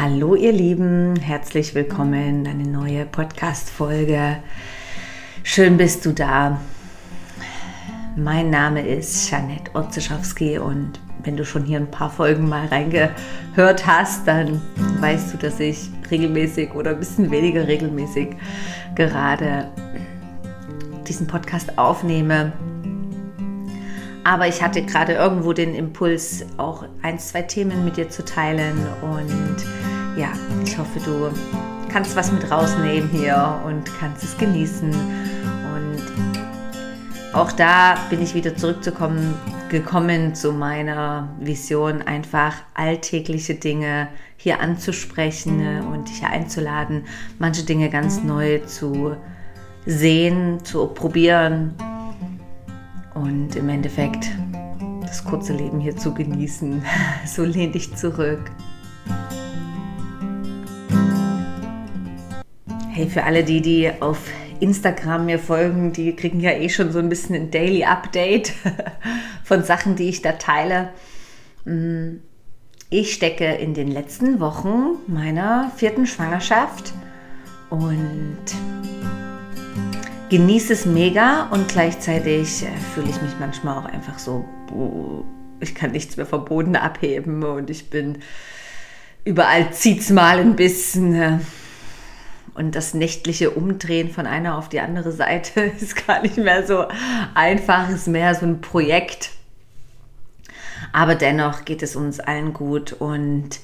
Hallo ihr Lieben, herzlich willkommen in eine neue Podcast-Folge. Schön bist du da. Mein Name ist Jeanette Otzeschowski und wenn du schon hier ein paar Folgen mal reingehört hast, dann weißt du, dass ich regelmäßig oder ein bisschen weniger regelmäßig gerade diesen Podcast aufnehme. Aber ich hatte gerade irgendwo den Impuls, auch 1, 2 Themen mit dir zu teilen. Und ja, ich hoffe, du kannst was mit rausnehmen hier und kannst es genießen. Und auch da bin ich wieder gekommen zu meiner Vision, einfach alltägliche Dinge hier anzusprechen und dich einzuladen, manche Dinge ganz neu zu sehen, zu probieren. Und im Endeffekt das kurze Leben hier zu genießen. So lehn dich zurück. Hey, für alle die auf Instagram mir folgen, die kriegen ja eh schon so ein bisschen ein Daily Update von Sachen, die ich da teile. Ich stecke in den letzten Wochen meiner 4. Schwangerschaft und genieße es mega und gleichzeitig fühle ich mich manchmal auch einfach so, ich kann nichts mehr vom Boden abheben und ich bin, überall zieht's mal ein bisschen und das nächtliche Umdrehen von einer auf die andere Seite ist gar nicht mehr so einfach, ist mehr so ein Projekt. Aber dennoch geht es uns allen gut und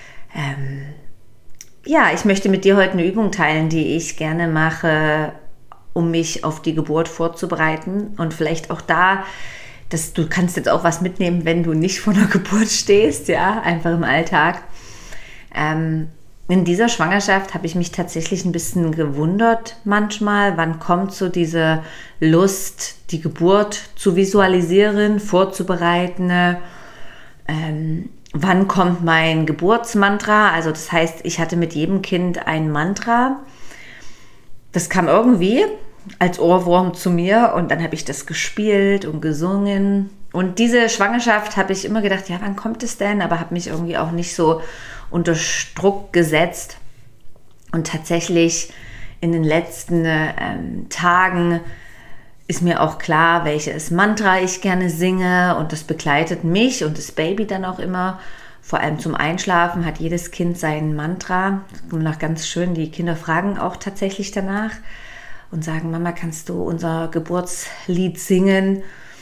ja, ich möchte mit dir heute eine Übung teilen, die ich gerne mache, um mich auf die Geburt vorzubereiten und vielleicht auch da, dass du kannst jetzt auch was mitnehmen, wenn du nicht vor der Geburt stehst, ja, einfach im Alltag. In dieser Schwangerschaft habe ich mich tatsächlich ein bisschen gewundert manchmal, wann kommt so diese Lust, die Geburt zu visualisieren, vorzubereiten, wann kommt mein Geburtsmantra, also das heißt, ich hatte mit jedem Kind ein Mantra. Das kam irgendwie als Ohrwurm zu mir und dann habe ich das gespielt und gesungen. Und diese Schwangerschaft habe ich immer gedacht, ja, wann kommt es denn? Aber habe mich irgendwie auch nicht so unter Druck gesetzt. Und tatsächlich in den letzten Tagen ist mir auch klar, welches Mantra ich gerne singe. Und das begleitet mich und das Baby dann auch immer. Vor allem zum Einschlafen hat jedes Kind sein Mantra. Und ganz schön, die Kinder fragen auch tatsächlich danach und sagen, Mama, kannst du unser Geburtslied singen?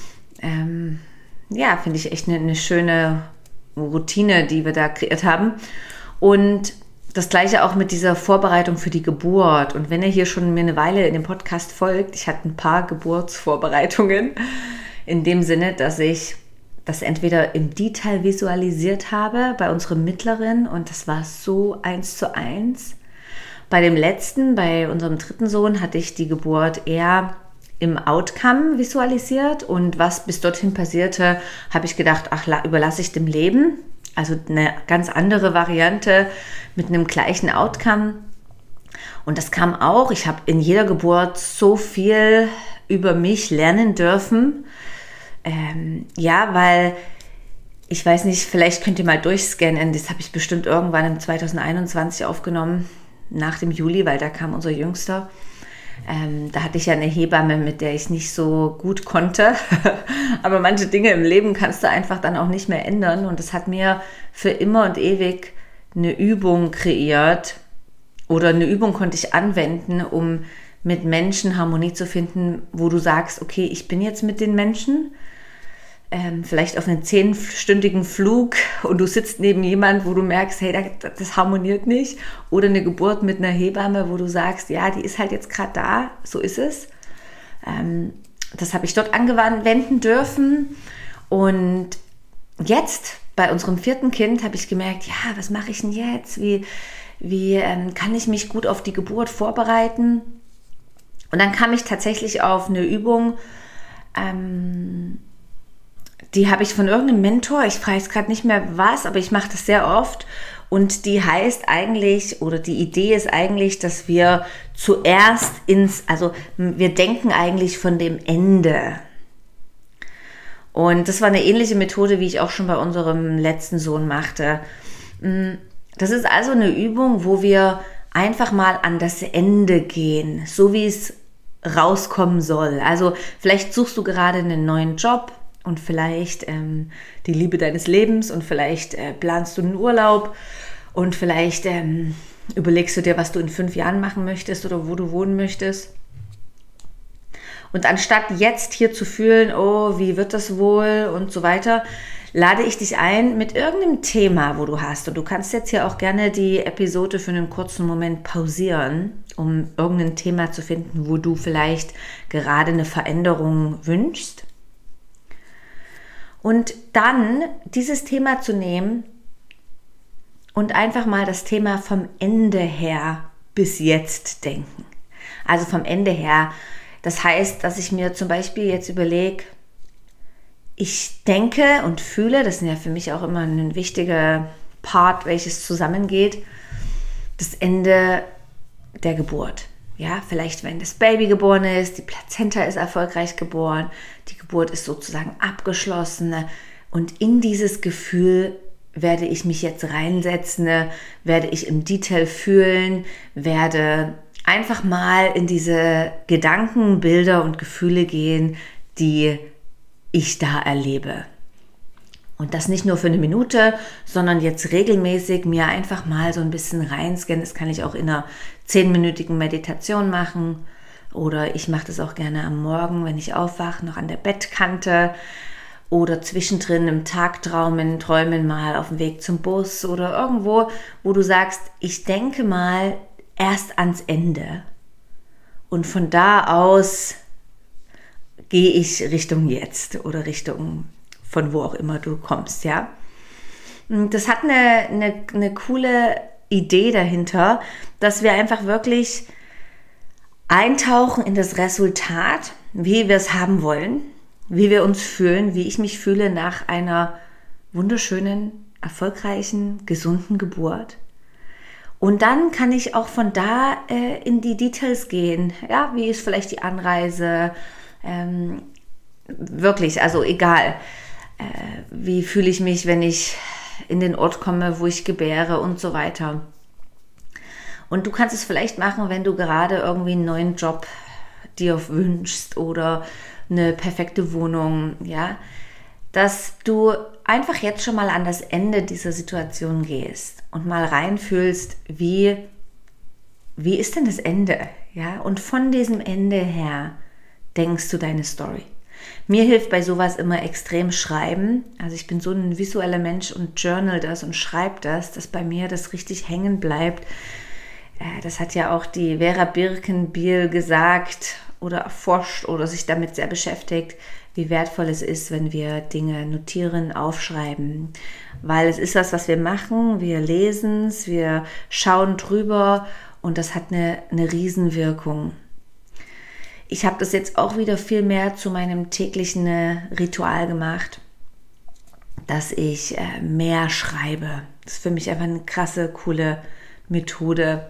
Ja, finde ich echt eine schöne Routine, die wir da kreiert haben. Und das Gleiche auch mit dieser Vorbereitung für die Geburt. Und wenn ihr hier schon mir eine Weile in dem Podcast folgt, ich hatte ein paar Geburtsvorbereitungen in dem Sinne, dass ich das entweder im Detail visualisiert habe bei unserem Mittleren und das war so 1:1. Bei dem letzten, bei unserem 3. Sohn, hatte ich die Geburt eher im Outcome visualisiert und was bis dorthin passierte, habe ich gedacht, ach, überlasse ich dem Leben. Also eine ganz andere Variante mit einem gleichen Outcome. Und das kam auch, ich habe in jeder Geburt so viel über mich lernen dürfen. Ja, weil ich weiß nicht, vielleicht könnt ihr mal durchscannen, das habe ich bestimmt irgendwann im 2021 aufgenommen, nach dem Juli, weil da kam unser Jüngster. Da hatte ich ja eine Hebamme, mit der ich nicht so gut konnte, aber manche Dinge im Leben kannst du einfach dann auch nicht mehr ändern und das hat mir für immer und ewig eine Übung kreiert oder eine Übung konnte ich anwenden, um mit Menschen Harmonie zu finden, wo du sagst, okay, ich bin jetzt mit den Menschen, vielleicht auf einen 10-stündigen Flug und du sitzt neben jemand, wo du merkst, hey, das harmoniert nicht. Oder eine Geburt mit einer Hebamme, wo du sagst, ja, die ist halt jetzt gerade da, so ist es. Das habe ich dort anwenden dürfen. Und jetzt, bei unserem 4. Kind, habe ich gemerkt, ja, was mache ich denn jetzt? Wie kann ich mich gut auf die Geburt vorbereiten? Und dann kam ich tatsächlich auf eine Übung, die habe ich von irgendeinem Mentor, ich weiß gerade nicht mehr was, aber ich mache das sehr oft und die heißt eigentlich, oder die Idee ist eigentlich, dass wir zuerst also wir denken eigentlich von dem Ende. Und das war eine ähnliche Methode, wie ich auch schon bei unserem letzten Sohn machte. Das ist also eine Übung, wo wir einfach mal an das Ende gehen, so wie es rauskommen soll. Also vielleicht suchst du gerade einen neuen Job und vielleicht die Liebe deines Lebens und vielleicht planst du einen Urlaub und vielleicht überlegst du dir, was du in 5 Jahren machen möchtest oder wo du wohnen möchtest. Und anstatt jetzt hier zu fühlen, oh, wie wird das wohl und so weiter, lade ich dich ein mit irgendeinem Thema, wo du hast. Und du kannst jetzt hier auch gerne die Episode für einen kurzen Moment pausieren, um irgendein Thema zu finden, wo du vielleicht gerade eine Veränderung wünschst. Und dann dieses Thema zu nehmen und einfach mal das Thema vom Ende her bis jetzt denken. Also vom Ende her. Das heißt, dass ich mir zum Beispiel jetzt überlege, ich denke und fühle, das ist ja für mich auch immer ein wichtiger Part, welches zusammengeht, das Ende der Geburt. Ja, vielleicht wenn das Baby geboren ist, die Plazenta ist erfolgreich geboren, die Geburt ist sozusagen abgeschlossen und in dieses Gefühl werde ich mich jetzt reinsetzen, werde ich im Detail fühlen, werde einfach mal in diese Gedanken, Bilder und Gefühle gehen, die ich da erlebe. Und das nicht nur für eine Minute, sondern jetzt regelmäßig mir einfach mal so ein bisschen reinscannen. Das kann ich auch in einer 10-minütigen Meditation machen oder ich mache das auch gerne am Morgen, wenn ich aufwache, noch an der Bettkante oder zwischendrin im Träumen mal auf dem Weg zum Bus oder irgendwo, wo du sagst, ich denke mal erst ans Ende und von da aus gehe ich Richtung jetzt oder Richtung von wo auch immer du kommst, ja. Und das hat eine coole Idee dahinter, dass wir einfach wirklich eintauchen in das Resultat, wie wir es haben wollen, wie wir uns fühlen, wie ich mich fühle nach einer wunderschönen, erfolgreichen, gesunden Geburt. Und dann kann ich auch von da in die Details gehen. Ja, wie ist vielleicht die Anreise? Wirklich, also egal. Wie fühle ich mich, wenn ich in den Ort komme, wo ich gebäre und so weiter. Und du kannst es vielleicht machen, wenn du gerade irgendwie einen neuen Job dir wünschst oder eine perfekte Wohnung, ja, dass du einfach jetzt schon mal an das Ende dieser Situation gehst und mal reinfühlst, wie ist denn das Ende, ja? Und von diesem Ende her denkst du deine Story. Mir hilft bei sowas immer extrem Schreiben. Also ich bin so ein visueller Mensch und journal das und schreibe das, dass bei mir das richtig hängen bleibt. Das hat ja auch die Vera Birkenbiel gesagt oder erforscht oder sich damit sehr beschäftigt, wie wertvoll es ist, wenn wir Dinge notieren, aufschreiben. Weil es ist was wir machen, wir lesen es, wir schauen drüber und das hat eine Riesenwirkung. Ich habe das jetzt auch wieder viel mehr zu meinem täglichen Ritual gemacht, dass ich mehr schreibe. Das ist für mich einfach eine krasse, coole Methode.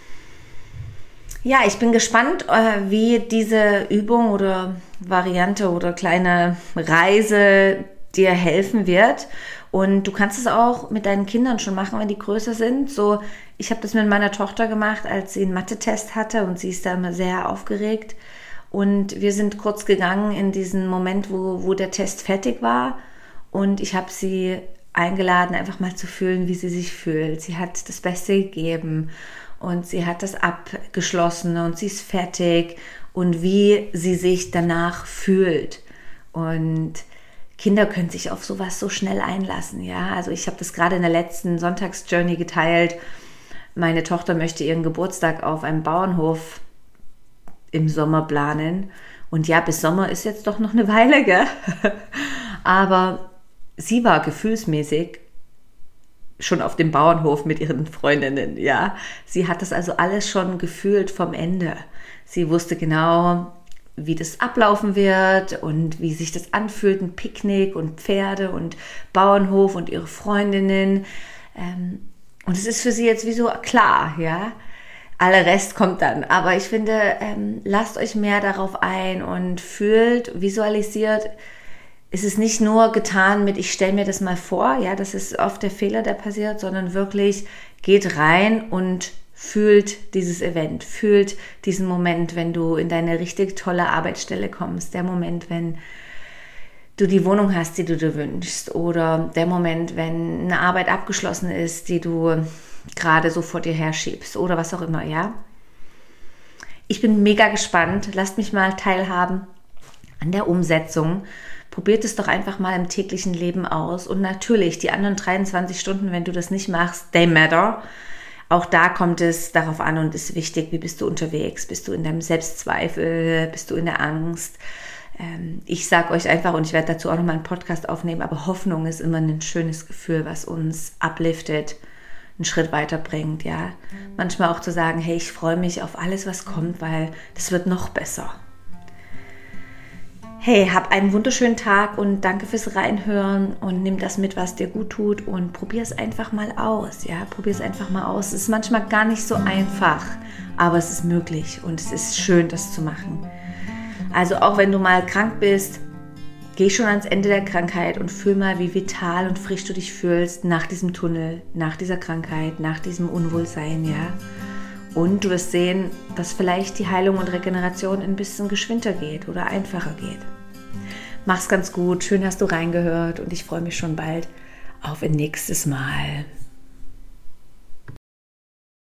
Ja, ich bin gespannt, wie diese Übung oder Variante oder kleine Reise dir helfen wird. Und du kannst es auch mit deinen Kindern schon machen, wenn die größer sind. So, ich habe das mit meiner Tochter gemacht, als sie einen Mathe-Test hatte und sie ist da immer sehr aufgeregt. Und wir sind kurz gegangen in diesen Moment, wo der Test fertig war. Und ich habe sie eingeladen, einfach mal zu fühlen, wie sie sich fühlt. Sie hat das Beste gegeben und sie hat das abgeschlossen und sie ist fertig und wie sie sich danach fühlt. Und Kinder können sich auf sowas so schnell einlassen. Ja? Also ich habe das gerade in der letzten Sonntagsjourney geteilt. Meine Tochter möchte ihren Geburtstag auf einem Bauernhof im Sommer planen. Und ja, bis Sommer ist jetzt doch noch eine Weile, gell? Aber sie war gefühlsmäßig schon auf dem Bauernhof mit ihren Freundinnen, ja. Sie hat das also alles schon gefühlt vom Ende. Sie wusste genau, wie das ablaufen wird und wie sich das anfühlt, ein Picknick und Pferde und Bauernhof und ihre Freundinnen. Und es ist für sie jetzt wie so klar, ja. Aller Rest kommt dann. Aber ich finde, lasst euch mehr darauf ein und fühlt, visualisiert, es ist nicht nur getan mit, ich stelle mir das mal vor, ja, das ist oft der Fehler, der passiert, sondern wirklich geht rein und fühlt dieses Event, fühlt diesen Moment, wenn du in deine richtig tolle Arbeitsstelle kommst, der Moment, wenn du die Wohnung hast, die du dir wünschst, oder der Moment, wenn eine Arbeit abgeschlossen ist, die du gerade so vor dir herschiebst oder was auch immer, ja. Ich bin mega gespannt, lasst mich mal teilhaben an der Umsetzung. Probiert es doch einfach mal im täglichen Leben aus. Und natürlich, die anderen 23 Stunden, wenn du das nicht machst, they matter. Auch da kommt es darauf an und ist wichtig, wie bist du unterwegs? Bist du in deinem Selbstzweifel? Bist du in der Angst? Ich sage euch einfach, und ich werde dazu auch nochmal einen Podcast aufnehmen, aber Hoffnung ist immer ein schönes Gefühl, was uns upliftet, einen Schritt weiterbringt. Ja? Manchmal auch zu sagen, hey, ich freue mich auf alles, was kommt, weil das wird noch besser. Hey, hab einen wunderschönen Tag und danke fürs Reinhören und nimm das mit, was dir gut tut und probier es einfach mal aus. Ja, probier es einfach mal aus. Es ist manchmal gar nicht so einfach, aber es ist möglich und es ist schön, das zu machen. Also auch wenn du mal krank bist, geh schon ans Ende der Krankheit und fühl mal, wie vital und frisch du dich fühlst nach diesem Tunnel, nach dieser Krankheit, nach diesem Unwohlsein, ja. Und du wirst sehen, dass vielleicht die Heilung und Regeneration ein bisschen geschwinder geht oder einfacher geht. Mach's ganz gut, schön hast du reingehört und ich freue mich schon bald auf ein nächstes Mal.